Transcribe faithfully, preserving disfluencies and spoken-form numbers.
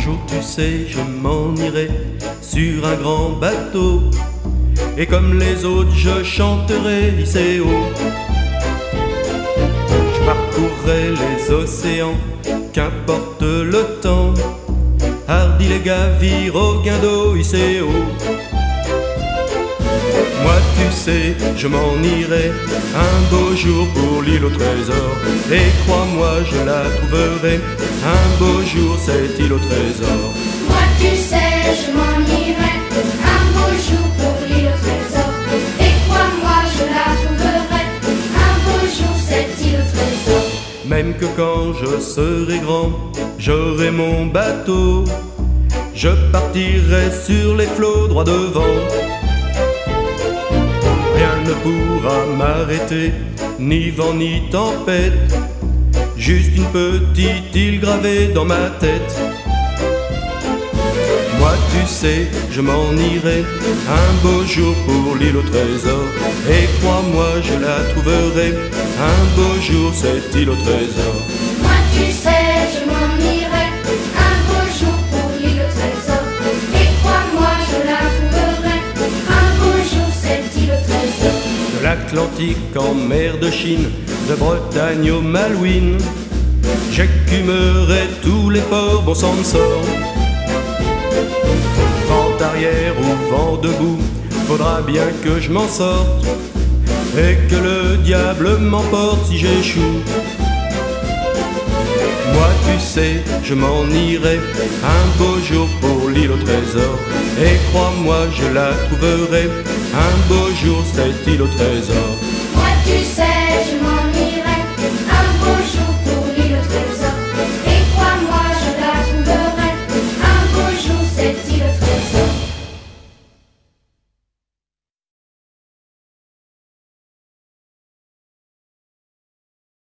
jour, tu sais, je m'en irai sur un grand bateau, et comme les autres, je chanterai lycéo. Je parcourrai les océans, qu'importe le temps. Hardy les gars, vire au guindo, lycéo. Moi, tu sais, je m'en irai un beau jour pour l'île au trésor. Et crois-moi, je la trouverai un beau jour, cette île au trésor. Moi, tu sais, je m'en irai un beau jour pour l'île au trésor. Et crois-moi, je la trouverai un beau jour, cette île au trésor. Même que quand je serai grand, j'aurai mon bateau, je partirai sur les flots droit devant. Rien ne pourra m'arrêter, ni vent ni tempête, juste une petite île gravée dans ma tête. Moi, tu sais, je m'en irai un beau jour pour l'île au trésor. Et crois-moi, je la trouverai un beau jour, cette île au trésor. Moi, tu sais, je m'en irai un beau jour pour l'île au trésor. Et crois-moi, je la trouverai un beau jour, cette île au trésor. De l'Atlantique en mer de Chine, de Bretagne au Malouines, j'écumerai tous les ports, bon sang me sort. Vent arrière ou vent debout, faudra bien que je m'en sorte, et que le diable m'emporte si j'échoue. Moi, tu sais, je m'en irai un beau jour pour l'île au trésor. Et crois-moi, je la trouverai un beau jour, cette île au trésor. Moi, tu sais,